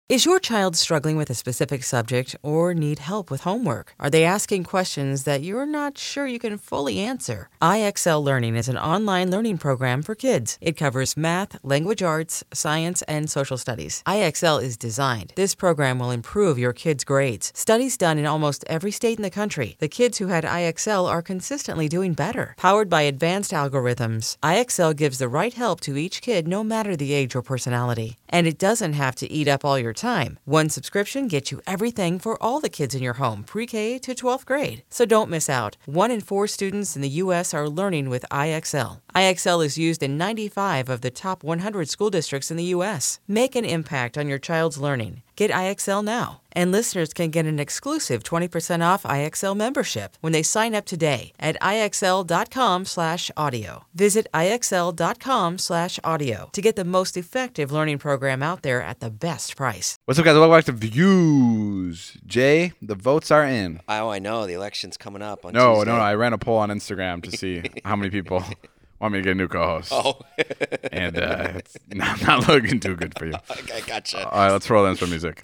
Is your child struggling with a specific subject or need help with homework? Are they asking questions that you're not sure you can fully answer? IXL Learning is an online learning program for kids. It covers math, language arts, science, and social studies. IXL is designed. This program will improve your kids' grades. Studies done in almost every state in the country. The kids who had IXL are consistently doing better. Powered by advanced algorithms, IXL gives the right help to each kid no matter the age or personality. And it doesn't have to eat up all your time. One subscription gets you everything for all the kids in your home, pre-K to 12th grade. So don't miss out. 1 in 4 students in the U.S. are learning with IXL. IXL is used in 95 of the top 100 school districts in the U.S. Make an impact on your child's learning. Get IXL now. And listeners can get an exclusive 20% off IXL membership when they sign up today at IXL.com/audio. Visit IXL.com/audio to get the most effective learning program out there at the best price. What's up, guys? Welcome back to Views. Jay, the votes are in. Oh, I know. The election's coming up on No, Tuesday. I ran a poll on Instagram to see how many people want me to get a new co-host. Oh. And it's not looking too good for you. I gotcha. All right, let's roll in some music.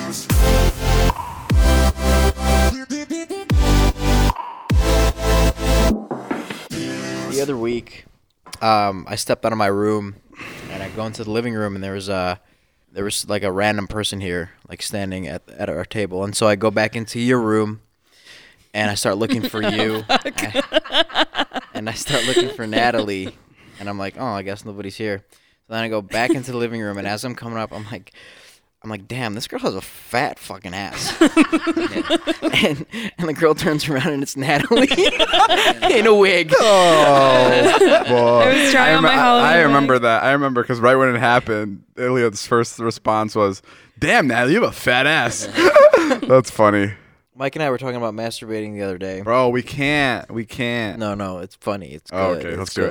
The other week, I stepped out of my room and I go into the living room and there was like a random person here, like standing at our table. And so I go back into your room and I start looking for you. And I start looking for Natalie. And I'm like, oh, I guess nobody's here. So then I go back into the living room and as I'm coming up, I'm like, damn, this girl has a fat fucking ass. and the girl turns around and it's Natalie in a wig. Oh, boy. I was trying on my Halloween I remember wig. that. I remember because right when it happened, Elliot's first response was, damn, Natalie, you have a fat ass. That's funny. Mike and I were talking about masturbating the other day. Bro, we can't. No, it's funny. It's good. Oh, okay, let's do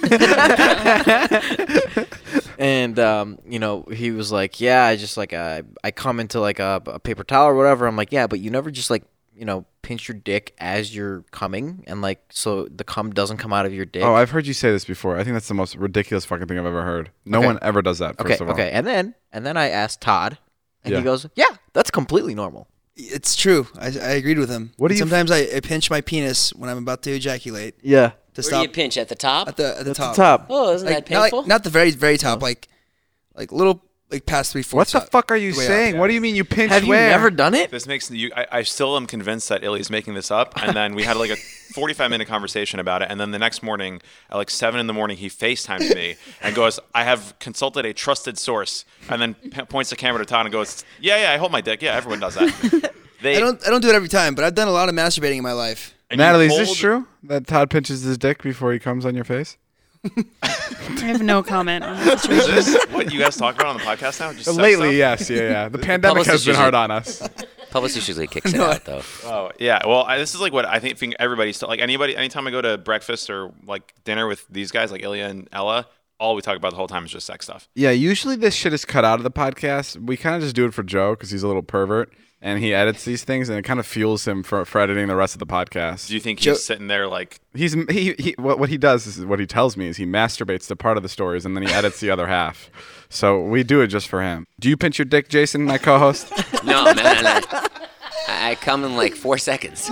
it. And, he was like, yeah, I come into like a paper towel or whatever. I'm like, yeah, but you never just like, pinch your dick as you're coming and like, so the cum doesn't come out of your dick. Oh, I've heard you say this before. I think that's the most ridiculous fucking thing I've ever heard. No one ever does that, first of all. Okay. And then I asked Todd and Yeah. he goes, yeah, that's completely normal. It's true. I agreed with him. Sometimes I pinch my penis when I'm about to ejaculate. Yeah. To Where stop do you pinch? At the top? at the top. Top. Oh, isn't that painful? Not the very very top. Like little past 3/4. What the fuck are you way saying? up. What do you mean you pinch Have you where? never done it? This makes you. I still am convinced that Illy's making this up. And then we had like a 45-minute conversation about it. And then the next morning, at like 7 a.m, he FaceTimes me and goes, "I have consulted a trusted source." And then points the camera to Todd and goes, "Yeah, I hold my dick. Yeah, everyone does that." I don't do it every time, but I've done a lot of masturbating in my life. Natalie, is this true that Todd pinches his dick before he comes on your face? I have no comment on this Is situation. this what you guys talk about on the podcast now? Just sex Lately, stuff? yes, yeah. The pandemic has been hard on us. Publicist usually kicks it out, though. Oh yeah, well, this is like what I think everybody's still like. Anytime I go to breakfast or like dinner with these guys, like Ilya and Ella, all we talk about the whole time is just sex stuff. Yeah, usually this shit is cut out of the podcast. We kind of just do it for Joe because he's a little pervert and he edits these things and it kind of fuels him for editing the rest of the podcast. Do you think he's sitting there like what he does is what he tells me is he masturbates to part of the stories and then he edits the other half. So we do it just for him. Do you pinch your dick, Jason, my co-host? No, man. I come in like 4 seconds.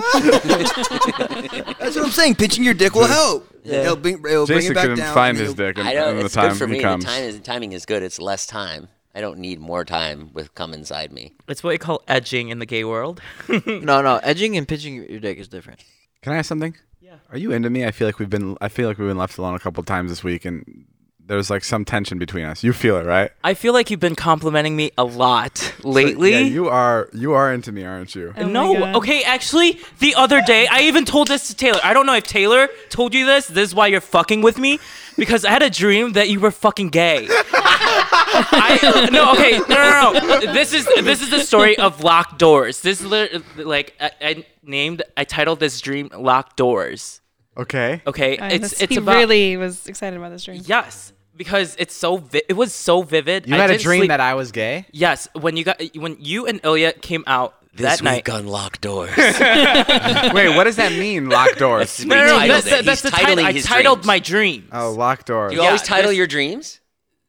That's what I'm saying. Pinching your dick will help. It'll bring Jason it back couldn't down. find his dick in I know the it's time good for he me. comes. The timing is good. It's less time. I don't need more time with cum inside me. It's what you call edging in the gay world. No, edging and pinching your dick is different. Can I ask something? Yeah. Are you into me? I feel like we've been left alone a couple times this week, and there's like some tension between us. You feel it, right? I feel like you've been complimenting me a lot lately. Yeah, you are into me, aren't you? Oh my No, God. okay, actually, the other day, I even told this to Taylor. I don't know if Taylor told you this. This is why you're fucking with me. Because I had a dream that you were fucking gay. No. This is the story of Locked Doors. This is like, I titled this dream Locked Doors. Okay. Okay, He about really was excited about this dream. Yes, because it was so vivid. You had a dream that I was gay? Yes, when you and Ilya came out This that night. week on Locked Doors. Wait, what does that mean, locked doors? That's what he titled it. That's He's the title. titling I his titled dreams. my dream. Oh, locked doors. Do you always Yeah, title this- your dreams?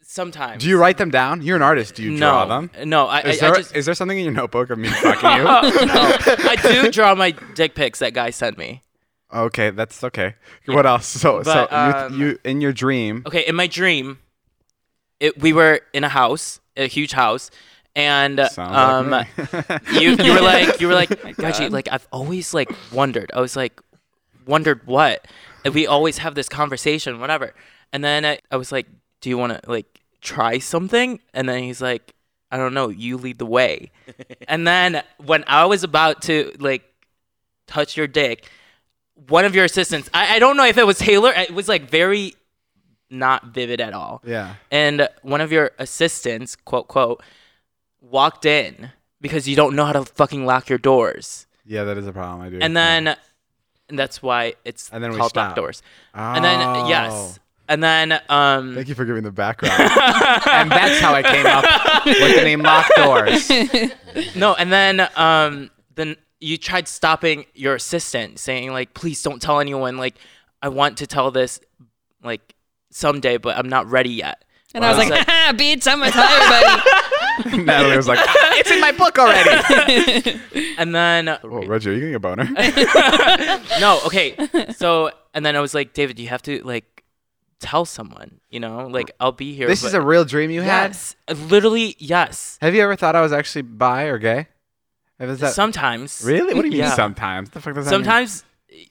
Sometimes. Do you write them down? You're an artist. Do you draw them? No. Is there something in your notebook of me fucking you? No. I do draw my dick pics that guy sent me. Okay, that's okay. What else? So you in your dream. Okay, in my dream, we were in a house, a huge house, and Sounds you were like, Reggie, like I've always like wondered. I was like, wondered what? And we always have this conversation, whatever. And then I was like, do you want to like try something? And then he's like, I don't know, you lead the way. And then when I was about to like touch your dick, one of your assistants, I don't know if it was Taylor, it was like very not vivid at all. Yeah. And one of your assistants, quote, quote, walked in because you don't know how to fucking lock your doors. Yeah, that is a problem. I do. And then and that's why it's called lock doors. And then, yes. And then, thank you for giving the background. And that's how I came up with the name Lock Doors. No, and then you tried stopping your assistant, saying like, "Please don't tell anyone. Like, I want to tell this, like, someday, but I'm not ready yet." And I was like, "Ha, beat someone, tell everybody." Natalie was like, "It's in my book already." And then, oh, Reggie, are you getting a boner? No, okay. So, and then I was like, "David, you have to like tell someone, you know, like I'll be here." This is a real dream you had? Yes, literally, yes. Have you ever thought I was actually bi or gay? Sometimes. Really? What do you mean Yeah. sometimes? What the fuck does that Sometimes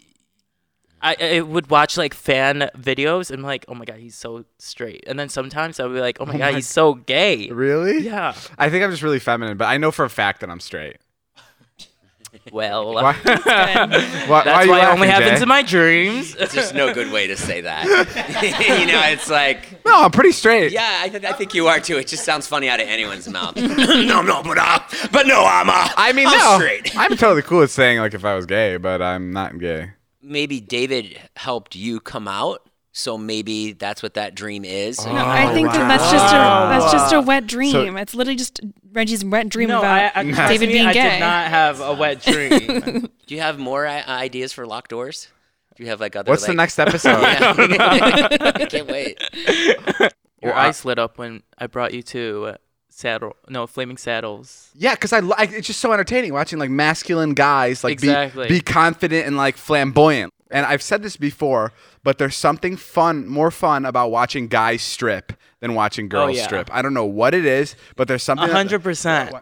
I would watch like fan videos and I'm like, oh my God, he's so straight. And then sometimes I would be like, oh my God, he's so gay. mean? Really? Yeah. I think I'm just really feminine, but I know for a fact that I'm straight. Well, Why? that's why why it only Jay? happens in my dreams. There's just no good way to say that. You know, it's like, No, I'm pretty straight. yeah, I think you are too. It just sounds funny out of anyone's mouth. but no, I'm straight. I'm totally cool with saying like if I was gay, but I'm not gay. Maybe David helped you come out, so maybe that's what that dream is. No, I think that's just a wet dream. It's literally just Reggie's wet dream about David being I gay. did not have a wet dream. Do you have more ideas for locked doors? Do you have like other? What's the next episode? I can't wait. Your eyes lit up when I brought you to Flaming Saddles. Yeah, because it's just so entertaining watching like masculine guys like be confident and like flamboyant. And I've said this before, but there's something more fun about watching guys strip than watching girls strip. I don't know what it is, but there's something. 100%.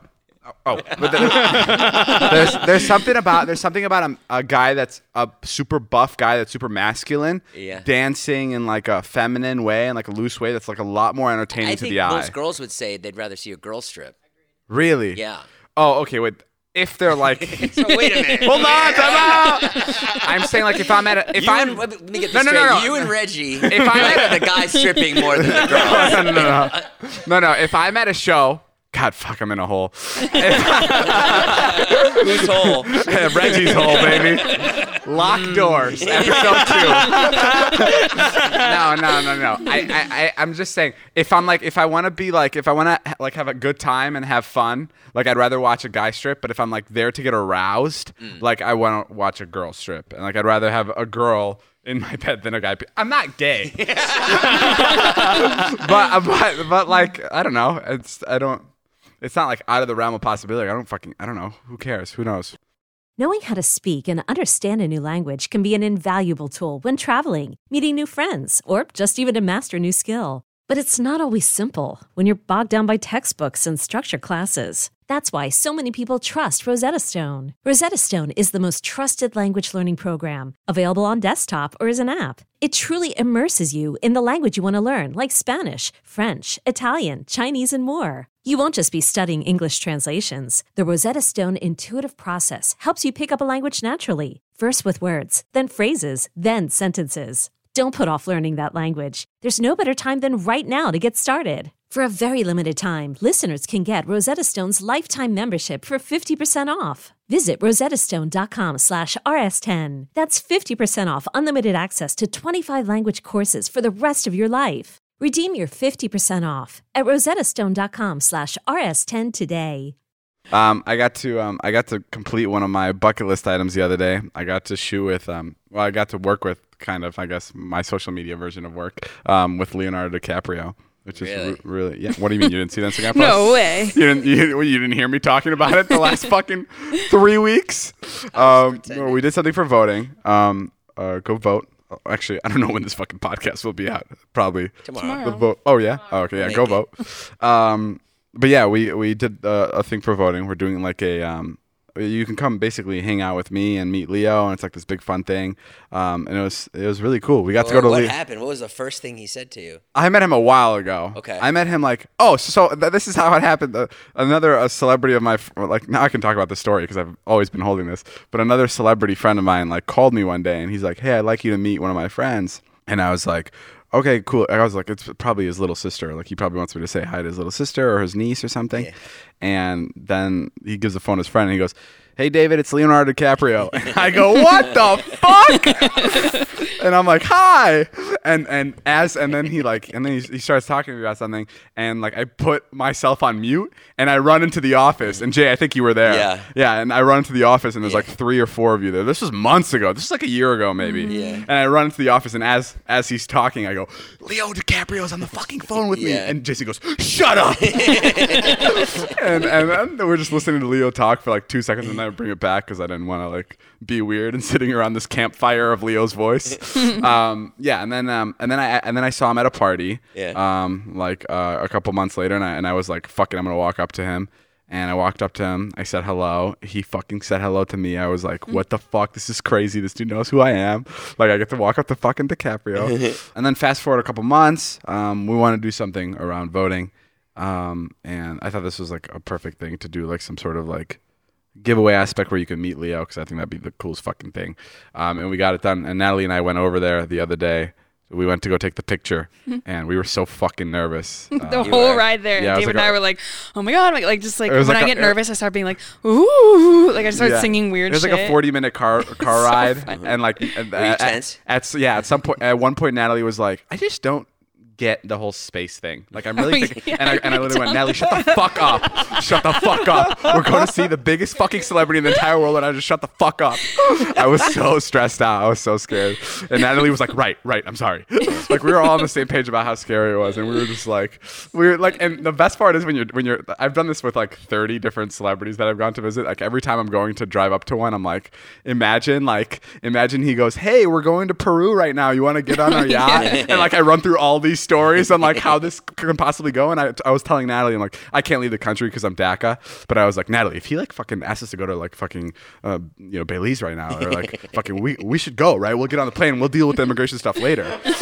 But there's something about a guy that's a super buff guy that's super masculine, dancing in like a feminine way and like a loose way that's like a lot more entertaining to the eye. I think most girls would say they'd rather see a girl strip. Really? Yeah. Oh, okay. Wait. If they're like, so wait a minute. Hold on, time out. I'm saying like if I'm at a, let me get this straight. No. You and Reggie, if I'm at the guy stripping more than the girl. No. If I'm at a show, God, fuck, I'm in a hole. Whose hole? Reggie's hole, baby. Lock Doors, episode 2. No. I'm just saying, if I want to have a good time and have fun, like I'd rather watch a guy strip. But if I'm like there to get aroused, like I want to watch a girl strip, and like I'd rather have a girl in my bed than a guy. I'm not gay, but like I don't know. It's not like out of the realm of possibility. I don't know. Who cares? Who knows? Knowing how to speak and understand a new language can be an invaluable tool when traveling, meeting new friends, or just even to master a new skill. But it's not always simple when you're bogged down by textbooks and structure classes. That's why so many people trust Rosetta Stone. Rosetta Stone is the most trusted language learning program, available on desktop or as an app. It truly immerses you in the language you want to learn, like Spanish, French, Italian, Chinese, and more. You won't just be studying English translations. The Rosetta Stone intuitive process helps you pick up a language naturally, first with words, then phrases, then sentences. Don't put off learning that language. There's no better time than right now to get started. For a very limited time, listeners can get Rosetta Stone's lifetime membership for 50% off. Visit rosettastone.com/rs10. That's 50% off unlimited access to 25 language courses for the rest of your life. Redeem your 50% off at rosettastone.com/rs10 today. I got to complete one of my bucket list items the other day. I got to shoot with I got to work with kind of, I guess, my social media version of work with Leonardo DiCaprio. which is really yeah. What do you mean you didn't see the Instagram post? No way. You didn't hear me talking about it the last fucking 3 weeks. We did something for voting. Go vote. Actually, I don't know when this fucking podcast will be out. Probably tomorrow. The vote. Oh yeah. Oh, okay. Yeah. Go vote. But yeah, we did a thing for voting. We're doing like a you can come basically hang out with me and meet Leo, and it's like this big fun thing. And it was really cool. We got to go to Leo. What happened? What was the first thing he said to you? I met him a while ago. Okay. I met him like, this is how it happened. Another celebrity of my, like, now I can talk about the story because I've always been holding this, but another celebrity friend of mine like called me one day and he's like, hey, I'd like you to meet one of my friends. And I was like, okay, cool. I was like, it's probably his little sister. Like, he probably wants me to say hi to his little sister or his niece or something. Yeah. And then he gives the phone to his friend and he goes, hey, David, it's Leonardo DiCaprio. And I go, what the fuck? And I'm like, hi. And then he starts talking to me about something. And like, I put myself on mute and I run into the office. And Jay, I think you were there. Yeah. Yeah. And I run into the office and there's like 3 or 4 of you there. This was months ago. This was like a year ago, maybe. Yeah. And I run into the office and as he's talking, I go, Leo DiCaprio's on the fucking phone with me. And JC goes, shut up. and then we're just listening to Leo talk for like 2 seconds and then I bring it back because I didn't want to like be weird and sitting around this campfire of Leo's voice. And then I saw him at a party. A couple months later, and I was like, fuck it, I'm gonna walk up to him. And I walked up to him. I said hello. He fucking said hello to me. I was like, what the fuck? This is crazy. This dude knows who I am. Like, I get to walk up to fucking DiCaprio. And then fast forward a couple months, we want to do something around voting. And I thought this was like a perfect thing to do, like some sort of like giveaway aspect where you can meet Leo, because I think that'd be the coolest fucking thing. And we got it done. And Natalie and I went over there the other day. We went to go take the picture, and we were so fucking nervous. The whole ride there. Yeah, David and I were like, oh my God. Like just like when I get nervous, I start being like, ooh. Like I start singing weird shit. It was like a 40-minute car ride. Funny. And like, Were you tense? At one point, Natalie was like, I just don't get the whole space thing. Like, I'm really thinking, and I literally went, Natalie, shut the fuck up. Shut the fuck up. We're going to see the biggest fucking celebrity in the entire world, and I just shut the fuck up. I was so stressed out. I was so scared. And Natalie was like, right, I'm sorry. Like, we were all on the same page about how scary it was, and we were just like, and the best part is when you're, I've done this with like 30 different celebrities that I've gone to visit. Like, every time I'm going to drive up to one, I'm like, imagine he goes, hey, we're going to Peru right now. You want to get on our yacht? And like, I run through all these stories on like how this could possibly go, and I was telling Natalie, I'm like, I can't leave the country because I'm DACA, but I was like, Natalie, if he like fucking asks us to go to like fucking Belize right now, or like fucking we should go, right? We'll get on the plane and we'll deal with the immigration stuff later.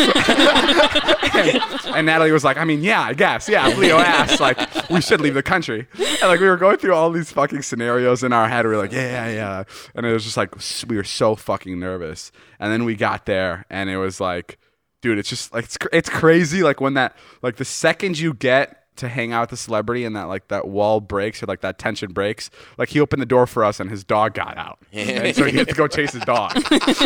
and Natalie was like, I mean, yeah, I guess, yeah, if Leo asked, like, we should leave the country. And like, we were going through all these fucking scenarios in our head. We were like, yeah, and it was just like, we were so fucking nervous. And then we got there and it was like, dude, it's just like, it's crazy. Like when that, like the second you get to hang out with the celebrity and that like that wall breaks or like that tension breaks, like he opened the door for us and his dog got out. And so he had to go chase his dog.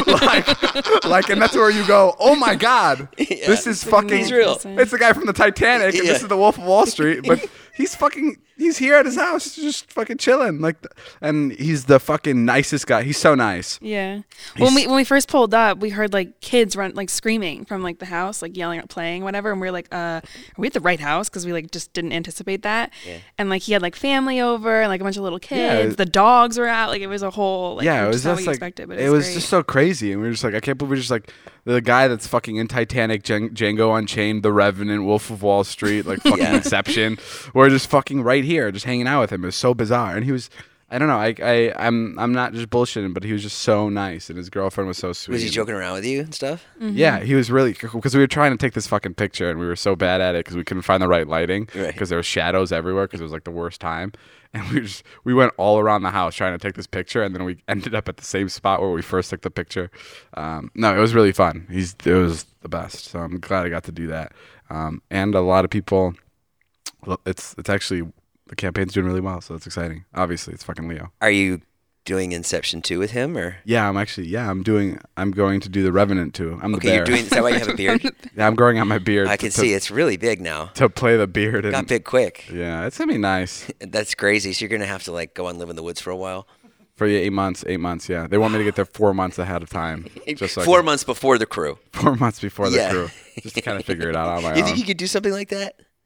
like, and that's where you go, oh my God, this is fucking, he's real. It's the guy from the Titanic and this is the Wolf of Wall Street, but he's here at his house just fucking chilling. Like, and he's the fucking nicest guy. He's so nice. Yeah. When we first pulled up, we heard like kids run like screaming from like the house, like yelling, playing, whatever. And we were like, are we at the right house? Because we like just didn't anticipate that. Yeah. And like he had like family over and like a bunch of little kids. The dogs were out. Like it was a whole like it was just like expected, but it was just so crazy. And we were just like, I can't believe we're just like the guy that's fucking in Titanic, Django Unchained, The Revenant, Wolf of Wall Street, like fucking Inception. We're just fucking right here, just hanging out with him. It was so bizarre. And he was, I don't know, I'm not just bullshitting, but he was just so nice, and his girlfriend was so sweet. Was he joking around with you and stuff? Mm-hmm. Yeah, he was really, because we were trying to take this fucking picture, and we were so bad at it because we couldn't find the right lighting, because there was shadows everywhere, because it was like the worst time. And we went all around the house trying to take this picture, and then we ended up at the same spot where we first took the picture. No, it was really fun. It was the best. So I'm glad I got to do that. And a lot of people, it's actually, the campaign's doing really well, so it's exciting. Obviously, it's fucking Leo. Are you doing Inception 2 with him, or? Yeah, I'm going to do The Revenant 2. I'm the bear. Is that why you have a beard? Yeah, I'm growing out my beard. I can see it's really big now. To play the beard. Got big quick. Yeah, it's gonna be nice. That's crazy. So you're gonna have to like go and live in the woods for a while. For 8 months, yeah. They want me to get there 4 months ahead of time. Just like 4 months before the crew. 4 months before the crew. Just to kind of figure it out on my own. You think you could do something like that?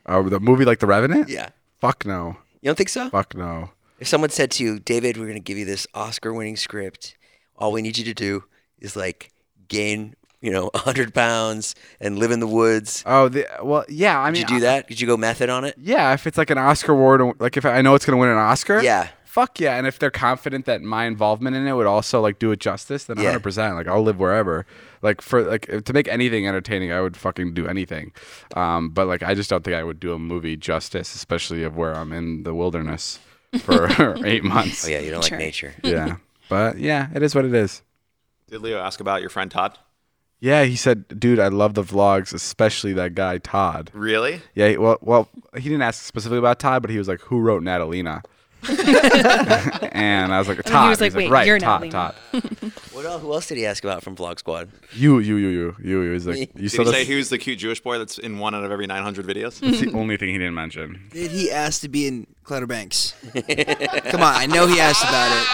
Oh, the movie like The Revenant? Yeah. Fuck no. You don't think so? Fuck no. If someone said to you, David, we're going to give you this Oscar-winning script. All we need you to do is like gain, 100 pounds and live in the woods. Oh, well, yeah. I mean, Did you do that? Did you go method on it? Yeah, if it's like an Oscar award, like if I know it's going to win an Oscar. Yeah. Fuck yeah. And if they're confident that my involvement in it would also like do it justice, then 100%. Like I'll live wherever. Like to make anything entertaining, I would fucking do anything. But like I just don't think I would do a movie justice, especially of where I'm in the wilderness for 8 months. Oh yeah, you don't like nature. Yeah. But yeah, it is what it is. Did Leo ask about your friend Todd? Yeah, he said, dude, I love the vlogs, especially that guy Todd. Really? Yeah, well, he didn't ask specifically about Todd, but he was like, who wrote Natalina? And I was like, Todd. He was like, wait, right, you're Todd. Who else did he ask about from Vlog Squad? You. He was like, Did he say he was the cute Jewish boy that's in 1 out of every 900 videos? That's the only thing he didn't mention. Did he ask to be in Clutter Banks? Come on, I know he asked about it.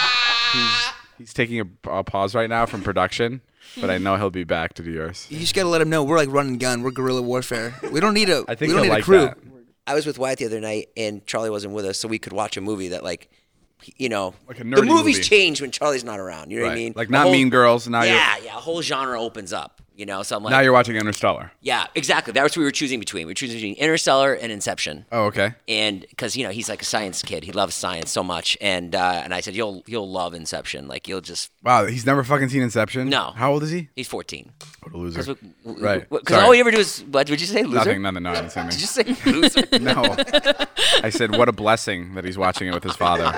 He's taking a pause right now from production, but I know he'll be back to do yours. You just gotta let him know we're like run and gun. We're guerrilla warfare. We don't need a. I think we don't he'll need like a crew. that. I was with Wyatt the other night, and Charlie wasn't with us, so we could watch a movie that, like a nerdy the movies movie. change when Charlie's not around. You know what I mean? Like not Mean Girls. Now a whole genre opens up. So I'm like, now you're watching Interstellar. Yeah, exactly. That was what we were choosing between. We were choosing between Interstellar and Inception. Oh, okay. And because he's like a science kid, he loves science so much, and I said you'll love Inception. Like you'll just Wow, he's never fucking seen Inception. No. How old is he? He's 14. What a loser. Right. Because all you ever do is what did you say? Loser? Nothing. No, I didn't say Did you say loser? No. I said what a blessing that he's watching it with his father.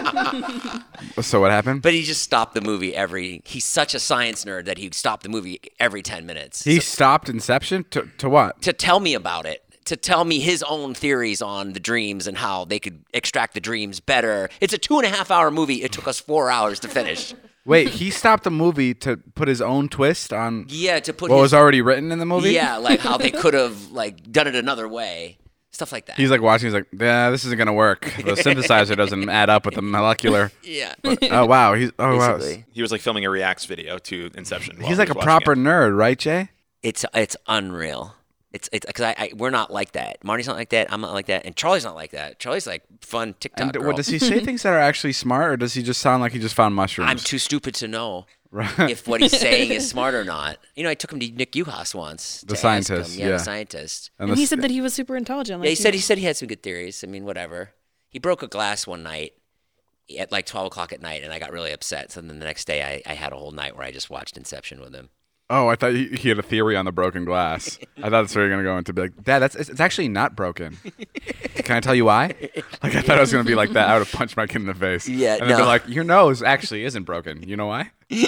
So what happened? But he just stopped the movie he's such a science nerd that he stopped the movie every 10 minutes. He stopped Inception to what? To tell me about it. To tell me his own theories on the dreams and how they could extract the dreams better. It's a 2.5-hour movie. It took us 4 hours to finish. Wait, he stopped the movie to put his own twist on to put what was already written in the movie? Yeah, like how they could have like done it another way. Stuff like that. He's like watching, he's like, yeah, this isn't gonna work. The synthesizer doesn't add up with the molecular. Yeah. Oh wow. Wow. He was like filming a reacts video to Inception. He's like a proper nerd, right, Jay? It's unreal. It's because we're not like that. Marty's not like that. I'm not like that, and Charlie's not like that. Charlie's like fun TikTok And girl. what does he say things that are actually smart, or does he just sound like he just found mushrooms? I'm too stupid to know if what he's saying is smart or not. I took him to Nick Uhas once. The scientist, the scientist. And he said that he was super intelligent. Like he said he had some good theories. I mean, whatever. He broke a glass one night at like 12 o'clock at night, and I got really upset. So then the next day, I had a whole night where I just watched Inception with him. Oh, I thought he had a theory on the broken glass. I thought that's where you're gonna go into. Be like, Dad, it's actually not broken. Can I tell you why? Like I thought it was gonna be like that. I would have punched my kid in the face. Yeah, and then be like, your nose actually isn't broken. You know why?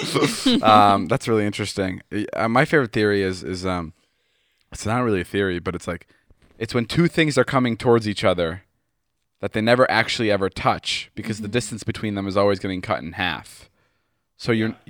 That's really interesting. My favorite theory is it's not really a theory, but it's when two things are coming towards each other that they never actually ever touch because the distance between them is always getting cut in half. So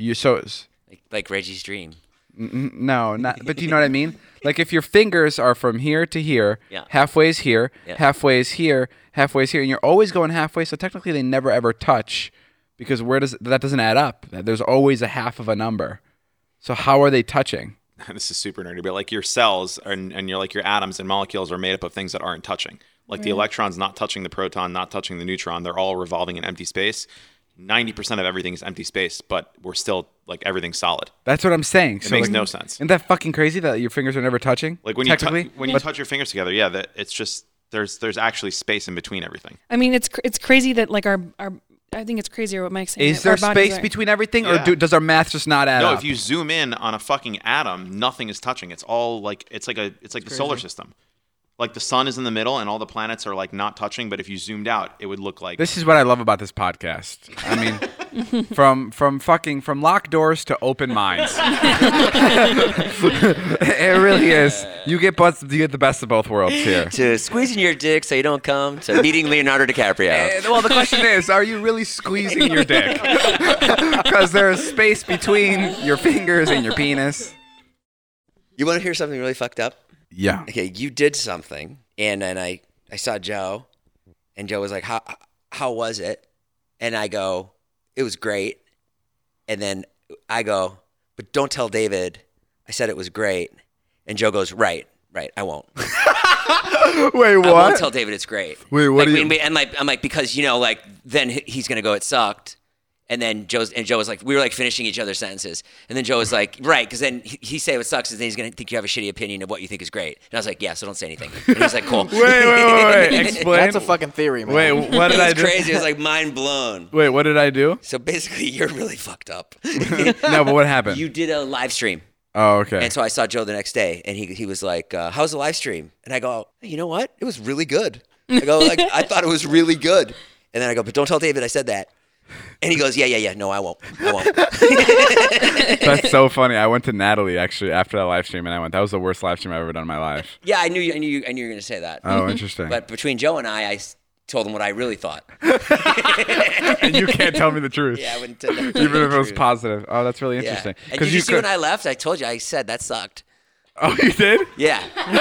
like Reggie's dream. No, not. But do you know what I mean? Like if your fingers are from here to here, halfway's here, halfway's here, halfway's here, and you're always going halfway. So technically, they never ever touch because that doesn't add up. There's always a half of a number. So how are they touching? This is super nerdy, but like your cells and your atoms and molecules are made up of things that aren't touching. Like the electron's not touching the proton, not touching the neutron. They're all revolving in empty space. 90% of everything is empty space, but we're still like everything's solid. That's what I'm saying. It makes no sense. Isn't that fucking crazy that your fingers are never touching? Like when you touch your fingers together, that it's just there's actually space in between everything. I mean, it's crazy that like our I think it's crazier what Mike's saying. Is there space between everything, or does our math just not add up? No, if you zoom in on a fucking atom, nothing is touching. It's all like it's like the solar system. Like the sun is in the middle and all the planets are like not touching, but if you zoomed out, it would look like. This is what I love about this podcast. I mean, from locked doors to open minds. It really is. You get the best of both worlds here. To squeezing your dick so you don't come, to meeting Leonardo DiCaprio. Well, the question is, are you really squeezing your dick? Because there's space between your fingers and your penis. You want to hear something really fucked up? Yeah. Okay, you did something, and then I saw Joe, and Joe was like, how was it? And I go, it was great. And then I go, but don't tell David I said it was great. And Joe goes, right, I won't. Wait, what? I won't tell David it's great. Wait, what? And I'm like, because then he's gonna go, it sucked. And then Joe was like, we were like finishing each other's sentences. And then Joe was like, right, because then he say what sucks, and then he's going to think you have a shitty opinion of what you think is great. And I was like, yeah, so don't say anything. And he was like, cool. Wait. Explain. That's a fucking theory, man. Wait, what did I do? It was crazy. It was like mind blown. Wait, what did I do? So basically, you're really fucked up. No, but what happened? You did a live stream. Oh, okay. And so I saw Joe the next day, and he was like, how's the live stream? And I go, hey, you know what? It was really good. I go, like, I thought it was really good. And then I go, but don't tell David I said that. And he goes, yeah. No, I won't. That's so funny. I went to Natalie actually after that live stream, and that was the worst live stream I've ever done in my life. Yeah, I knew you were going to say that. Oh, interesting. But between Joe and I told him what I really thought. And you can't tell me the truth. Yeah, I wouldn't tell you. Even if it was positive. Oh, that's really interesting. Yeah. And did you see when I left? I told you. I said that sucked. Oh, you did? Yeah.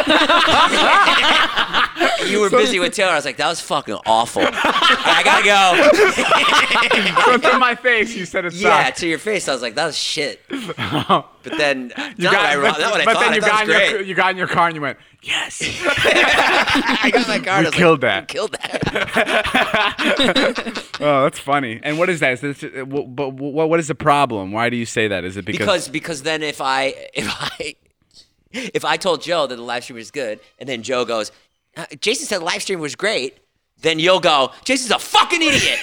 You were busy with Taylor. I was like, that was fucking awful. I gotta go. To my face, you said it sucked. Yeah, to your face, I was like, that was shit. But then, you got in your car and you went, yes. I got in my car. We killed that. You killed that. Oh, that's funny. And what is that? But what is the problem? Why do you say that? Is it because then if I told Joe that the live stream was good, and then Joe goes, Jason said the live stream was great, then you'll go, Jason's a fucking idiot.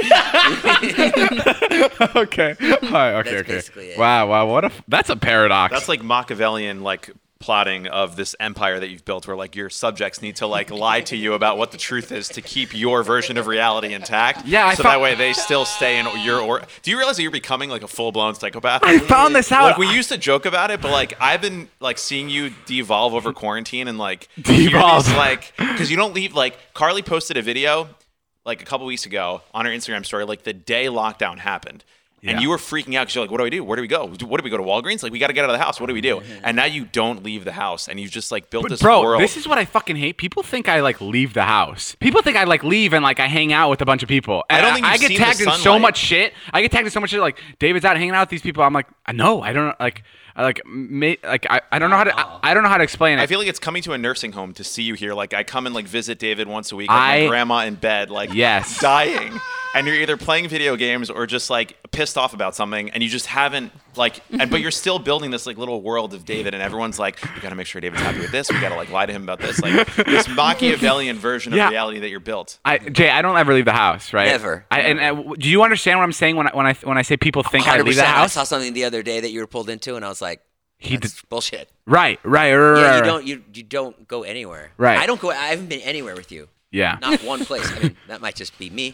Okay. Okay. Basically it. Wow. That's a paradox. That's like Machiavellian, plotting of this empire that you've built, where your subjects need to lie to you about what the truth is to keep your version of reality intact. Yeah, that way they still stay in your. Do you realize that you're becoming a full-blown psychopath? I found this out. We used to joke about it, but I've been seeing you devolve over quarantine and devolve because you don't leave. Carly posted a video a couple weeks ago on her Instagram story, the day lockdown happened. And you were freaking out because you're like, what do I do? Where do we go? What do we go to Walgreens? We got to get out of the house. What do we do? And now you don't leave the house, and you've just built this world. Bro, this is what I fucking hate. People think I leave the house. People think I leave and I hang out with a bunch of people. And I don't think I get tagged in so much shit. Like David's out hanging out with these people. I'm like, no, I don't know. I don't know how to. I don't know how to explain it. I feel like it's coming to a nursing home to see you here. I come and visit David once a week. My grandma in bed, yes, dying, and you're either playing video games or just pissed off about something, and you just haven't but you're still building this little world of David, and everyone's we got to make sure David's happy with this. We got to lie to him about this. This Machiavellian version of reality that you're built. Jay, I don't ever leave the house, right? Never. Do you understand what I'm saying when I say people think I leave the house? I saw something the other day that you were pulled into, and I was like, that's bullshit. Right. Yeah, you don't go anywhere. Right. I haven't been anywhere with you. Yeah. Not one place. I mean, that might just be me.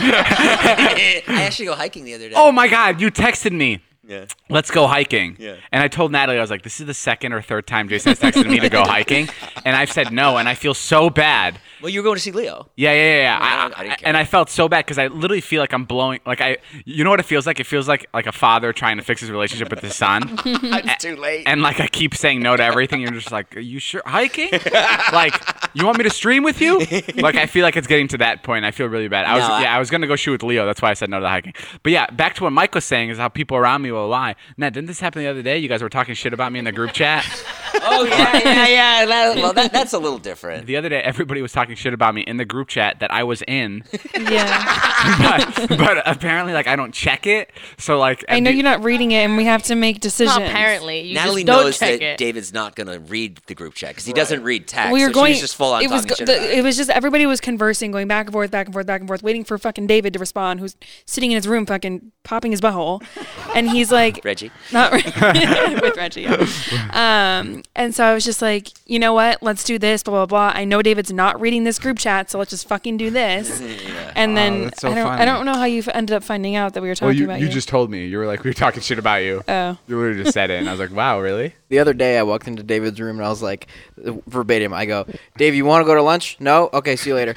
I actually go hiking the other day. Oh my God, you texted me. Yeah. Let's go hiking. Yeah. And I told Natalie, I was like, this is the second or third time Jason has texted me to go hiking. And I've said no, and I feel so bad. Well, you were going to see Leo. Yeah. I didn't care. And I felt so bad because I literally feel like I'm blowing. You know what it feels like? It feels like a father trying to fix his relationship with his son. It's too late. And I keep saying no to everything. You're just like, are you sure? Hiking? You want me to stream with you? I feel like it's getting to that point. I feel really bad. I was gonna go shoot with Leo. That's why I said no to the hiking. But yeah, back to what Mike was saying is how people around me will lie. Now, didn't this happen the other day? You guys were talking shit about me in the group chat. Oh yeah. That's a little different. The other day, everybody was talking shit about me in the group chat that I was in. Yeah. but apparently, I don't check it. So I know you're not reading it, and we have to make decisions. No, apparently, Natalie just don't knows check that it. David's not gonna read the group chat because he doesn't read text. We were going. She's just full on talking shit about it. It was just everybody was conversing, going back and forth, waiting for fucking David to respond, who's sitting in his room, fucking popping his butthole, and he's like, Reggie, not with Reggie. Yeah. And so I was just like, you know what? Let's do this. Blah blah blah. I know David's not reading this group chat, so let's just fucking do this. Yeah. And then that's so I don't know how you ended up finding out that we were talking about you. You just told me. You were like, we were talking shit about you. Oh. You literally just said it, and I was like, wow, really? The other day, I walked into David's room, and I was like, verbatim, I go, Dave, you want to go to lunch? No? Okay, see you later.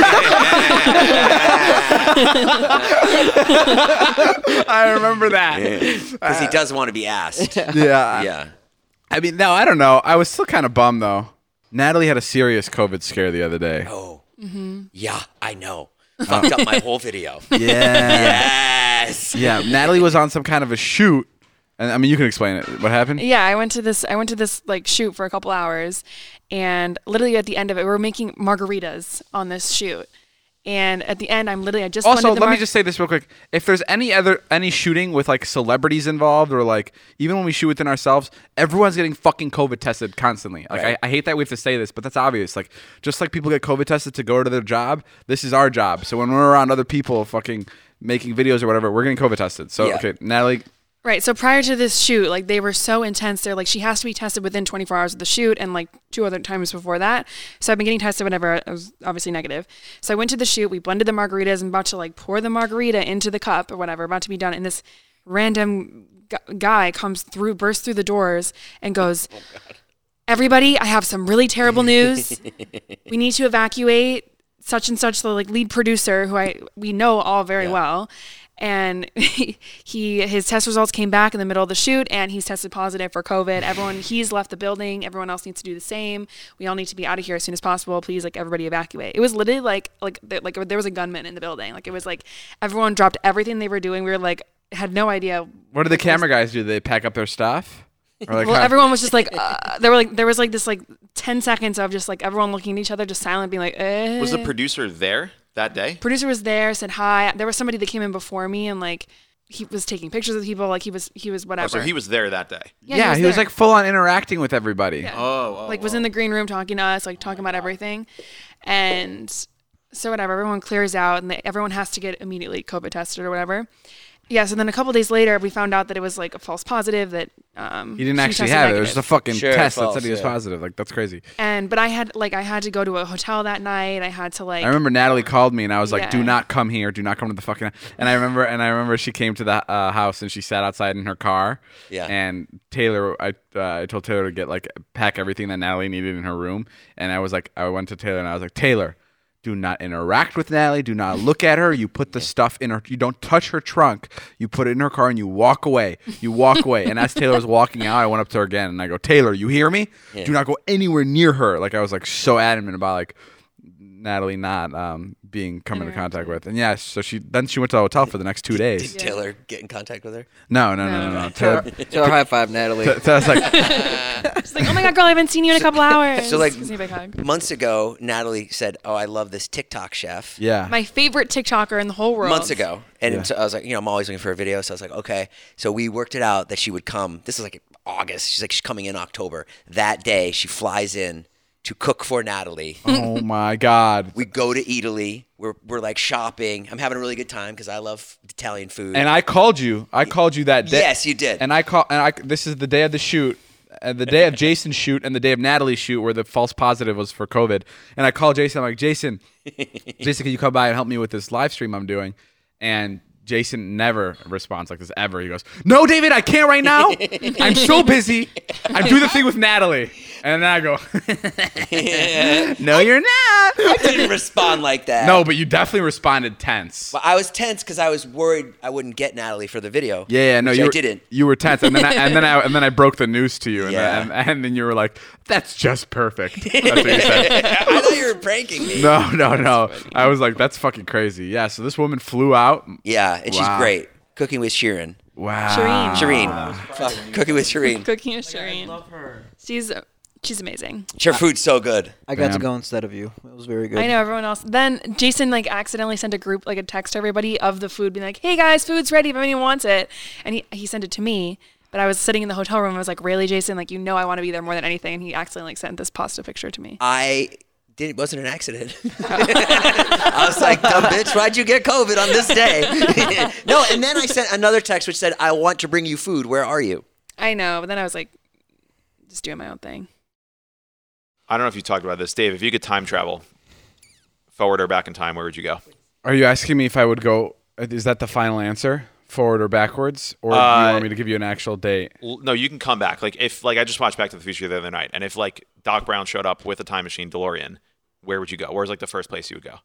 I remember that. Because he does want to be asked. Yeah. I mean, no, I don't know. I was still kind of bummed, though. Natalie had a serious COVID scare the other day. Oh. Mm-hmm. Yeah, I know. Fucked up my whole video. Yeah. Yes. Yeah, Natalie was on some kind of a shoot, And I mean, you can explain it. What happened? Yeah, I went to this like shoot for a couple hours, and literally at the end of it, we were making margaritas on this shoot. And at the end, I just also let me just say this real quick. If there's any shooting with like celebrities involved, or like even when we shoot within ourselves, everyone's getting fucking COVID tested constantly. Like Right. I hate that we have to say this, but that's obvious. Like just like people get COVID tested to go to their job, this is our job. So when we're around other people fucking making videos or whatever, we're getting COVID tested. So Yeah. okay, Natalie. Right. So prior to this shoot, like they were so intense. They're like, she has to be tested within 24 hours of the shoot and like 2 other times before that. So I've been getting tested whenever I was obviously negative. So I went to the shoot. We blended the margaritas and about to like pour the margarita into the cup or whatever, about to be done. And this random guy bursts through the doors and goes, everybody, I have some really terrible news. We need to evacuate such and such, the like lead producer who we know all very well. And his test results came back in the middle of the shoot, and he's tested positive for COVID. He's left the building. Everyone else needs to do the same. We all need to be out of here as soon as possible. Please, like everybody evacuate. It was literally like there was a gunman in the building. Like it was like everyone dropped everything they were doing. We were like had no idea. What did the camera guys do? Did they pack up their stuff? Or like well, everyone was just like there was like this like 10 seconds of just like everyone looking at each other, just silent, being like. Was the producer there that day? Producer was there, said hi. There was somebody that came in before me, and like he was taking pictures of people. Like he was whatever. Oh, so he was there that day. Yeah, he was like full on interacting with everybody. Yeah. Was in the green room talking to us, like talking about everything, and so whatever. Everyone clears out, and everyone has to get immediately COVID tested or whatever. Yeah, so then a couple days later, we found out that it was like a false positive that he didn't actually have it. It was just a fucking test that said he was positive. Like that's crazy. But I had to go to a hotel that night. I had to like. I remember Natalie called me and I was like, "Do not come here. Do not come to the fucking." And I remember she came to the house and she sat outside in her car. Yeah. And Taylor, I told Taylor to pack everything that Natalie needed in her room. And I went to Taylor and I was like, "Taylor, do not interact with Natalie. Do not look at her. You put the stuff in her. You don't touch her trunk. You put it in her car and you walk away. You walk away." And as Taylor was walking out, I went up to her again and I go, "Taylor, you hear me? Yeah. Do not go anywhere near her." Like I was like so adamant about like Natalie not come into contact with. And yeah, so she went to the hotel for the next 2 days. Did Taylor get in contact with her? No. Taylor high five Natalie. Taylor's like, she's like, "Oh my God, girl, I haven't seen you in a couple hours." So like months ago, Natalie said, "Oh, I love this TikTok chef." Yeah. My favorite TikToker in the whole world. Months ago. And so I was like, I'm always looking for a video. So I was like, okay. So we worked it out that she would come. This is like August. She's like, she's coming in October. That day, she flies in to cook for Natalie. Oh my God. We go to Italy. We're like shopping. I'm having a really good time because I love Italian food. And I called you that day. Yes, you did. And this is the day of the shoot. The day of Jason's shoot and the day of Natalie's shoot where the false positive was for COVID. And I called Jason. I'm like, Jason, can you come by and help me with this live stream I'm doing? And Jason never responds like this ever. He goes, "No, David, I can't right now. I'm so busy. I'm doing the thing with Natalie." And then I go, "No, you're not." I didn't respond like that. No, but you definitely responded tense. Well, I was tense because I was worried I wouldn't get Natalie for the video. Yeah, no, I didn't. You were tense, and then I broke the news to you, and then you were like, "That's just perfect." That's what you said. I thought you were pranking me. No. I was like, "That's fucking crazy." Yeah. So this woman flew out. Yeah, and she's great. Cooking with Sheeran. Wow. Shireen. Cooking with Shireen. Cooking with Shireen. I love her. She's amazing. Her food's so good. I got to go instead of you. It was very good. I know everyone else. Then Jason accidentally sent a text to everybody of the food being like, "Hey guys, food's ready if anyone wants it." And he sent it to me, but I was sitting in the hotel room. I was like, "Really, Jason? Like, I want to be there more than anything." And he accidentally sent this pasta picture to me. It wasn't an accident. I was like, "Dumb bitch, why'd you get COVID on this day?" No, and then I sent another text which said, "I want to bring you food. Where are you?" I know, but then I was like, just doing my own thing. I don't know if you talked about this, Dave. If you could time travel, forward or back in time, where would you go? Are you asking me if I would go? Is that the final answer? Forward or backwards, or do you want me to give you an actual date? No, you can come back. Like if I just watched Back to the Future the other night, and if like Doc Brown showed up with a time machine DeLorean, where would you go? Where's like the first place you would go?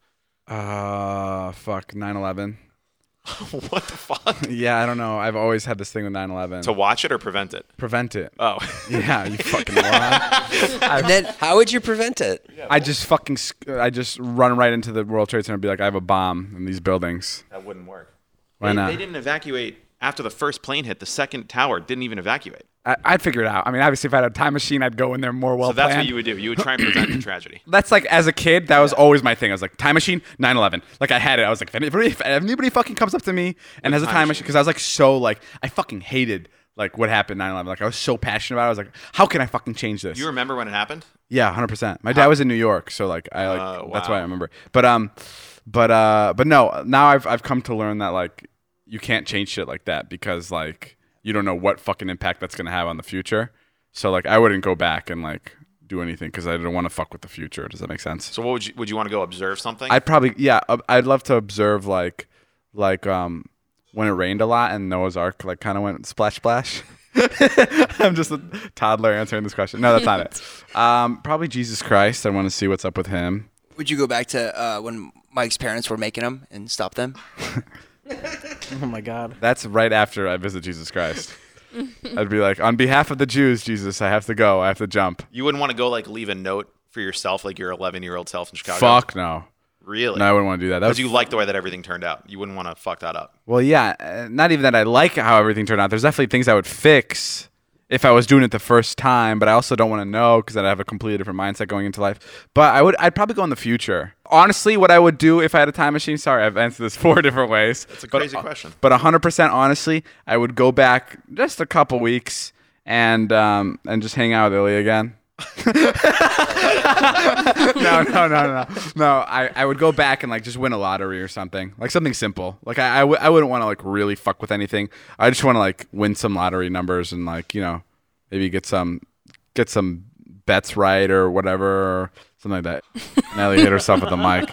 9/11. What the fuck? Yeah, I don't know. I've always had this thing with 9/11. To watch it or prevent it? Prevent it. Oh. Yeah, you fucking moron. And then how would you prevent it? I just run right into the World Trade Center and be like, "I have a bomb in these buildings." That wouldn't work. Why not? They didn't evacuate after the first plane hit. The second tower didn't even evacuate. I'd figure it out. I mean, obviously, if I had a time machine, I'd go in there more well. So that's what you would do. You would try and prevent the tragedy. That's like, as a kid, that was always my thing. I was like, time machine, 9/11. Like, I had it. I was like, if anybody fucking comes up to me and has a time machine, because I was like, so like, I fucking hated like what happened 9/11. Like, I was so passionate about it. I was like, how can I fucking change this? You remember when it happened? Yeah, 100%. My dad was in New York, so like, that's why I remember. But no, now I've come to learn that like, you can't change shit like that because like, you don't know what fucking impact that's gonna have on the future. So like, I wouldn't go back and like do anything because I don't want to fuck with the future. Does that make sense? So what would you want to go observe something? I'd probably I'd love to observe like when it rained a lot and Noah's Ark like kind of went splash splash. I'm just a toddler answering this question. No, that's not it. Probably Jesus Christ. I want to see what's up with him. Would you go back to when Mike's parents were making them and stop them? Oh my God. That's right after I visit Jesus Christ. I'd be like, on behalf of the Jews, Jesus, I have to go. I have to jump. You wouldn't want to go like leave a note for yourself, like your 11-year-old self in Chicago? Fuck no. Really? No, I wouldn't want to do that. Because you like the way that everything turned out. You wouldn't want to fuck that up. Well, yeah. Not even that I like how everything turned out. There's definitely things I would fix if I was doing it the first time, but I also don't want to know because then I have a completely different mindset going into life. But I'd probably go in the future. Honestly, what I would do if I had a time machine, sorry, I've answered this 4 different ways. It's a crazy question. But 100% honestly, I would go back just a couple weeks and just hang out with Ilya again. No. I would go back and like just win a lottery or something, like something simple. Like I wouldn't want to like really fuck with anything. I just want to like win some lottery numbers and like, you know, maybe get some bets right or whatever or something like that. Nelly hit herself with the mic.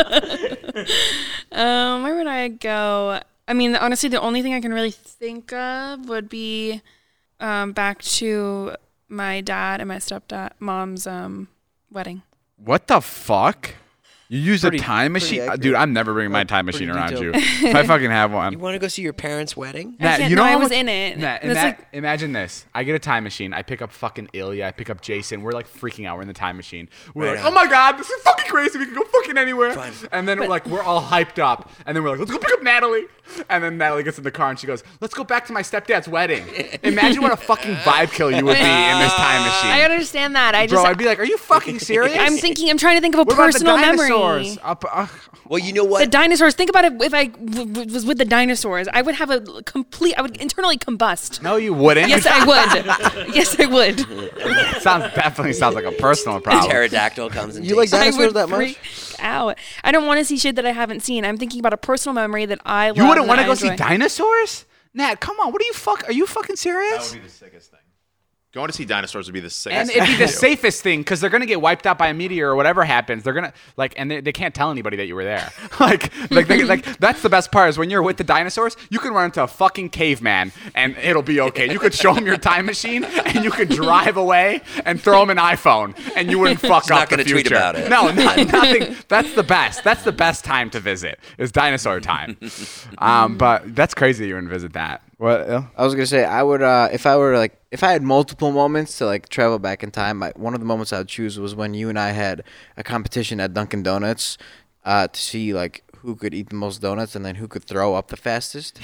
Where would I go? I mean, honestly, the only thing I can really think of would be back to my dad and my mom's wedding. What the fuck? You use a time machine? Dude, I'm never bringing my time machine around you. If I fucking have one. You want to go see your parents' wedding? I was in it. Imagine this. I get a time machine. I pick up fucking Ilya. I pick up Jason. We're like freaking out. We're in the time machine. We're like, oh my God, this is fucking crazy. We can go fucking anywhere. Fine. And then we're all hyped up. And then we're like, let's go pick up Natalie. And then Natalie gets in the car and she goes, let's go back to my stepdad's wedding. Imagine what a fucking vibe kill you would be in this time machine. I understand that. I'd be like, are you fucking serious? I'm trying to think of a personal memory. Well, you know what? The dinosaurs. Think about it. If I was with the dinosaurs, I would have I would internally combust. No, you wouldn't. Yes, I would. Yes, I would. Definitely sounds like a personal problem. A pterodactyl comes and you like dinosaurs that much? Out. I don't want to see shit that I haven't seen. I'm thinking about a personal memory that I love. You wouldn't want to go see dinosaurs? Nat, come on. Are you fucking serious? That would be the sickest thing. Going to see dinosaurs would be the sickest thing. And it'd be the safest thing because they're going to get wiped out by a meteor or whatever happens. They're going to, like, and they can't tell anybody that you were there. like that's the best part is when you're with the dinosaurs, you can run into a fucking caveman and it'll be okay. You could show him your time machine and you could drive away and throw him an iPhone and you wouldn't fuck up the future. He's not going to tweet about it. No, nothing. That's the best. That's the best time to visit is dinosaur time. But that's crazy that you wouldn't visit that. What? I was gonna say I would if I had multiple moments to like travel back in time. One of the moments I would choose was when you and I had a competition at Dunkin' Donuts to see like who could eat the most donuts and then who could throw up the fastest.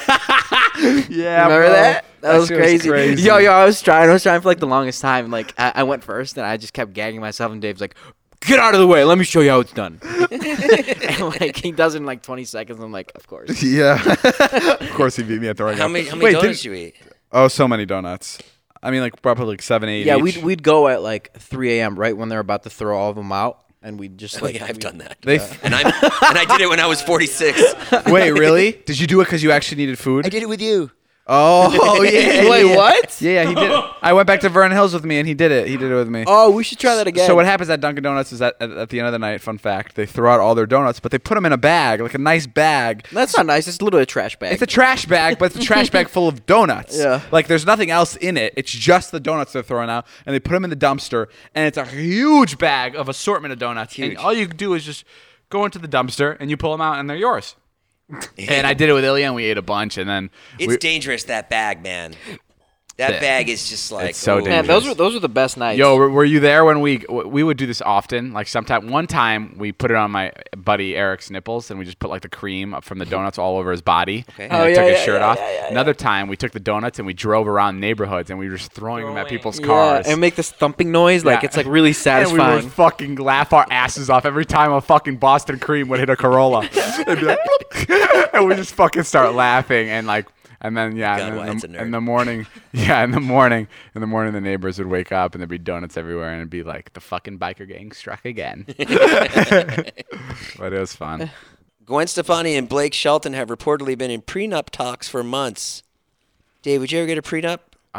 Yeah, remember bro. that? That was crazy. Yo, I was trying for like the longest time. Like I went first and I just kept gagging myself and Dave's like, get out of the way. Let me show you how it's done. And like he does it in like 20 seconds. I'm like, of course. Yeah. Of course he beat me at throwing up. How many donuts do you eat? Oh, so many donuts. I mean, like probably like 7, 8 Yeah, each. we'd go at like 3 a.m. right when they're about to throw all of them out. And we just like I've done that. And I did it when I was 46. Wait, really? Did you do it because you actually needed food? I did it with you. Oh, yeah. Wait, what? Yeah, he did it. I went back to Vernon Hills with me, and he did it. He did it with me. Oh, we should try that again. So what happens at Dunkin' Donuts is at the end of the night, fun fact, they throw out all their donuts, but they put them in a bag, like a nice bag. That's not nice. It's literally a trash bag. It's a trash bag, but it's a trash bag full of donuts. Yeah. Like, there's nothing else in it. It's just the donuts they're throwing out, and they put them in the dumpster, and it's a huge bag of assortment of donuts. Huge. And all you do is just go into the dumpster, and you pull them out, and they're yours. And I did it with Ilya, and we ate a bunch, and then it's dangerous, that bag, man. That bag is just like it's so dangerous. Man, those were the best nights. Yo, were you there when we would do this often? Like one time we put it on my buddy Eric's nipples and we just put like the cream from the donuts all over his body. Okay. And took his shirt off. Another time we took the donuts and we drove around neighborhoods and we were just throwing them at people's cars. And make this thumping noise like it's like really satisfying. And we would fucking laugh our asses off every time a fucking Boston cream would hit a Corolla. It'd be like, and we just fucking start laughing and like. And then in the morning, the neighbors would wake up and there'd be donuts everywhere and it'd be like the fucking biker gang struck again. But it was fun. Gwen Stefani and Blake Shelton have reportedly been in prenup talks for months. Dave, would you ever get a prenup?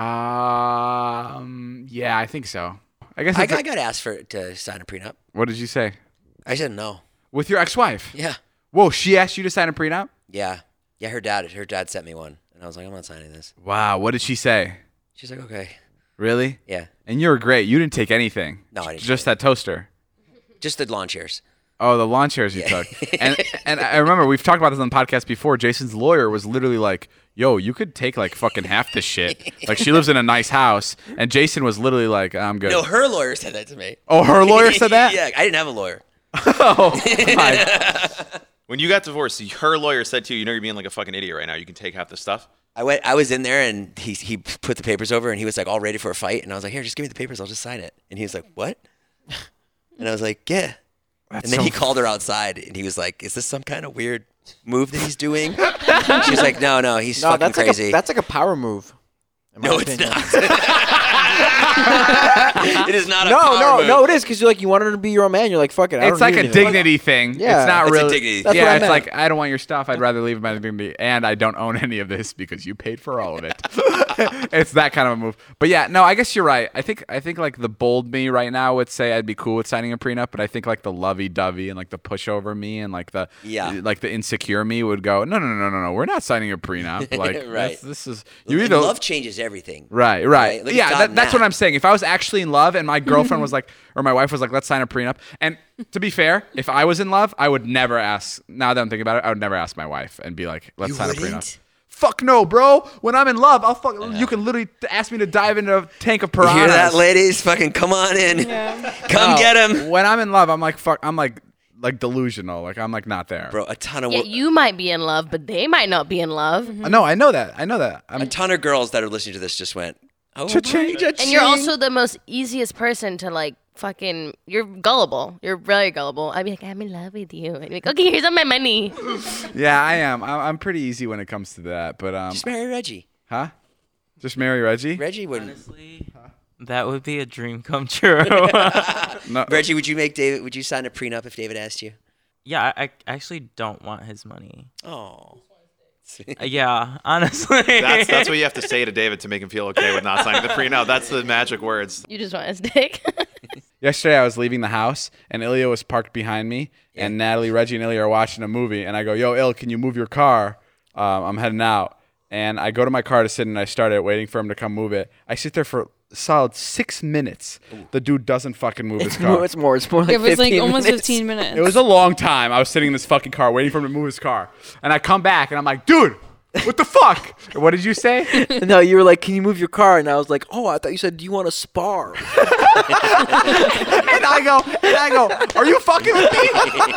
Yeah, I think so. I guess I got asked to sign a prenup. What did you say? I said no. With your ex-wife? Yeah. Whoa, she asked you to sign a prenup? Yeah. Yeah, her dad sent me one. And I was like, I'm not signing this. Wow, what did she say? She's like, okay. Really? Yeah. And you were great. You didn't take anything. No, I didn't. Just that toaster. Just the lawn chairs. Oh, the lawn chairs you took. And I remember we've talked about this on the podcast before. Jason's lawyer was literally like, yo, you could take like fucking half this shit. Like she lives in a nice house. And Jason was literally like, I'm good. No, her lawyer said that to me. Oh, her lawyer said that? Yeah, I didn't have a lawyer. Oh, my. When you got divorced, her lawyer said to you, you're being like a fucking idiot right now. You can take half the stuff. I was in there and he put the papers over and he was like all ready for a fight. And I was like, here, just give me the papers. I'll just sign it. And he was like, what? And I was like, yeah. And then he called her outside and he was like, is this some kind of weird move that he's doing? She's like, no, he's fucking crazy. That's like a power move. No, it's not. It is not a power move. No, it is because you want her to be your own man. You're like, fuck it. It's like a dignity thing. Yeah. It's not It's really. a dignity thing. Yeah, That's it's what I meant. like I don't want your stuff. I'd rather leave my dignity, and I don't own any of this because you paid for all of it. It's that kind of a move. But yeah, no, I guess you're right. I think like the bold me right now would say I'd be cool with signing a prenup, but I think like the lovey-dovey and like the pushover me and like the insecure me would go, no, we're not signing a prenup. Like right. this is love changes everything. Right. Like, Yeah, that's what I'm saying. If I was actually in love and my girlfriend was like, or my wife was like, let's sign a prenup. And to be fair, if I was in love, I would never ask. Now that I'm thinking about it, I would never ask my wife and be like, let's sign a prenup. Fuck no, bro. When I'm in love, I'll fuck. You can literally ask me to dive into a tank of piranhas. You hear that, ladies? Fucking come on in. Yeah. Come get him. When I'm in love, I'm like fuck. I'm like delusional. Like I'm like not there. Bro, a ton of you might be in love, but they might not be in love. No, I know that. a ton of girls that are listening to this just went, oh, cha-ching. And you're also the most easiest person to like fucking. You're gullible. You're very gullible. I'd be like, I'm in love with you. And be like, okay, here's all my money. Yeah, I am. I'm pretty easy when it comes to that. But just marry Reggie. Huh? Just marry Reggie? Reggie wouldn't. Honestly, that would be a dream come true. No. Reggie, would you sign a prenup if David asked you? Yeah, I actually don't want his money. Oh. Yeah, honestly. That's what you have to say to David to make him feel okay with not signing the prenup. That's the magic words. You just want his dick. Yesterday I was leaving the house and Ilya was parked behind me and Natalie, Reggie, and Ilya are watching a movie and I go, yo, Il, can you move your car? I'm heading out. And I go to my car to sit and I started waiting for him to come move it. I sit there for a solid 6 minutes. The dude doesn't fucking move his car. It's more like 15 It was like almost minutes. 15 minutes. It was a long time. I was sitting in this fucking car waiting for him to move his car. And I come back and I'm like, dude, what the fuck? What did you say? No, you were like, can you move your car? And I was like, oh, I thought you said, do you want to spar? And I go, are you fucking with me?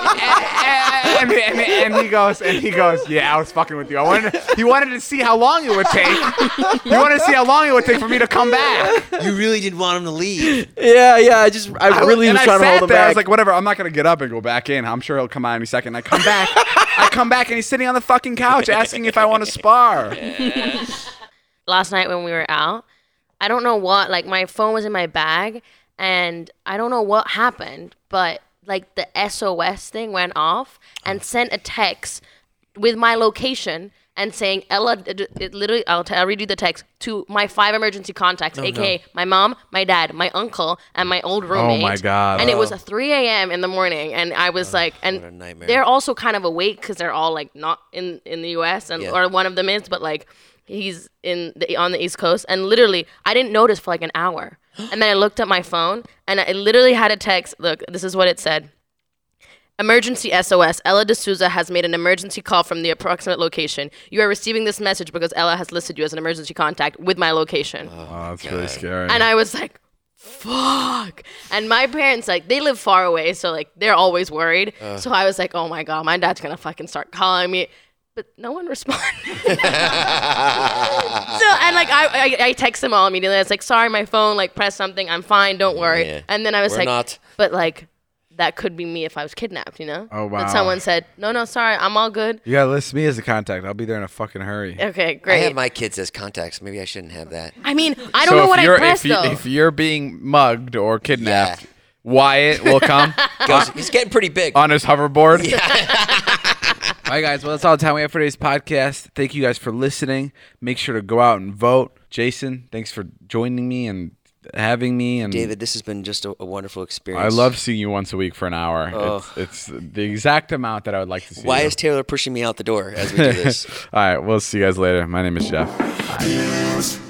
And he goes, yeah, I was fucking with you. He wanted to see how long it would take. He wanted to see how long it would take for me to come back. You really didn't want him to leave. Yeah, I really was trying to hold him back. I was like, whatever, I'm not going to get up and go back in. I'm sure he'll come out any second. I come back and he's sitting on the fucking couch asking if I want to spar. Last night when we were out, I don't know what, like my phone was in my bag and I don't know what happened, but like the SOS thing went off and sent a text with my location and saying, Ella, it literally, I'll read you the text, to my 5 emergency contacts, aka my mom, my dad, my uncle, and my old roommate. Oh my God. And it was 3 a.m. in the morning, and I was like, and what a nightmare. they're also kind of awake because they're all like not in the U.S. and or one of them is, but like he's on the East Coast, and literally I didn't notice for like an hour, and then I looked at my phone, and I literally had a text. Look, this is what it said. Emergency SOS. Ella D'Souza has made an emergency call from the approximate location. You are receiving this message because Ella has listed you as an emergency contact with my location. Oh, that's really scary. And I was like, fuck. And my parents, like, they live far away, so, like, they're always worried. So I was like, oh, my God, my dad's going to fucking start calling me. But no one responded. So, and, like, I text them all immediately. I was like, sorry, my phone, like, press something. I'm fine. Don't worry. Yeah. And then I was We're like, not. but, like, that could be me if I was kidnapped, you know? Oh, wow. But someone said, no, sorry, I'm all good. You gotta list me as a contact. I'll be there in a fucking hurry. Okay, I great. have my kids as contacts. Maybe I shouldn't have that. I mean, I don't know what I pressed, though. If you're being mugged or kidnapped, Wyatt will come. He's getting pretty big. On his hoverboard. Yeah. All right, guys. Well, that's all the time we have for today's podcast. Thank you guys for listening. Make sure to go out and vote. Jason, thanks for joining me and having me. And David, this has been just a wonderful experience. I love seeing you once a week for an hour. Oh. It's the exact amount that I would like to see. Why is Taylor pushing me out the door as we do this? All right, we'll see you guys later. My name is Jeff. Bye.